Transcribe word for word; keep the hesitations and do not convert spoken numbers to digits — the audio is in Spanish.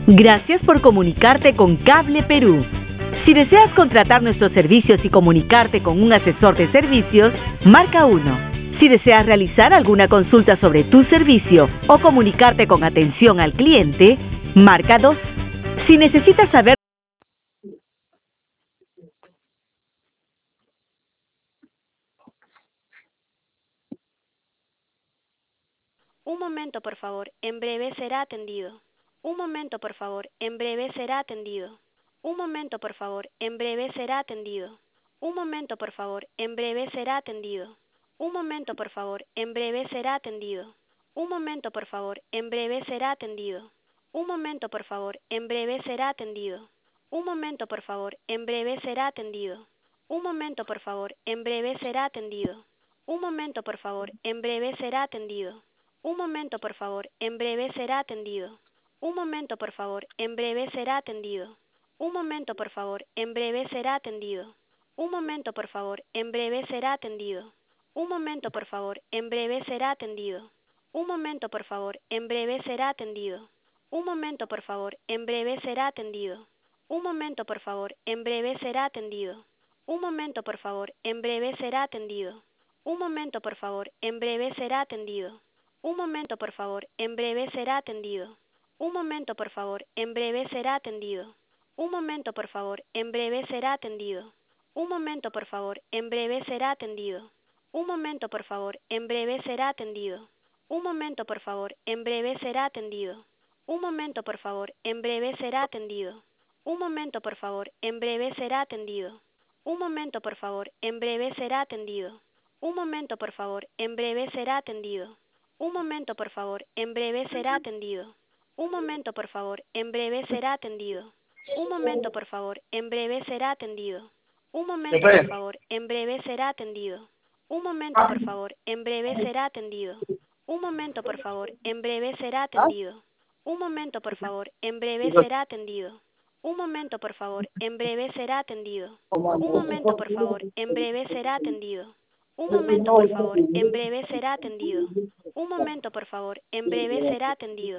Gracias por comunicarte con Cable Perú. Si deseas contratar nuestros servicios y comunicarte con un asesor de servicios, marca uno. Si deseas realizar alguna consulta sobre tu servicio o comunicarte con atención al cliente, marca dos. Si necesitas saber Un momento, por favor. En breve será atendido. Un momento, por favor. En breve será atendido. Un momento, por favor. En breve será atendido. Un momento, por favor. En breve será atendido. Un momento, por favor. En breve será atendido. Un momento, por favor. En breve será atendido. Un momento, por favor. En breve será atendido. Un momento, por favor. En breve será atendido. Un momento, por favor. En breve será atendido. Un momento, por favor. En breve será atendido. Un momento, por favor. En breve será atendido. Un momento, por favor. En breve será atendido. Un momento, por favor. En breve será atendido. Un momento, por favor. En breve será atendido. Un momento, por favor. En breve será atendido. Un momento, por favor. En breve será atendido. Un momento, por favor. En breve será atendido. Un momento, por favor. En breve será atendido. Un momento, por favor. En breve será atendido. Un momento, por favor. En breve será atendido. Un momento, por favor. En breve será atendido. Un momento, por favor. En breve será atendido. Un momento, por favor. En breve será atendido. Un momento, por favor. En breve será atendido. Un momento, por favor. En breve será atendido. Un momento, por favor. En breve será atendido. Un momento, por favor. En breve será atendido. Un momento, por favor. En breve será atendido. Un momento, por favor. En breve será atendido. Un momento, por favor. En breve será atendido. Un momento, por favor. En breve será atendido. Un momento, por favor. En breve será atendido. Un momento, por favor. En breve será atendido. Un momento, por favor. En breve será atendido. Un momento, por favor. En breve será atendido. Un momento, por favor. En breve será atendido. Un momento, por favor. En breve será atendido. Un momento, por favor. En breve será atendido. Un momento, por favor. En breve será atendido. Un momento, por favor. En breve será atendido. Un momento, por favor. En breve será atendido.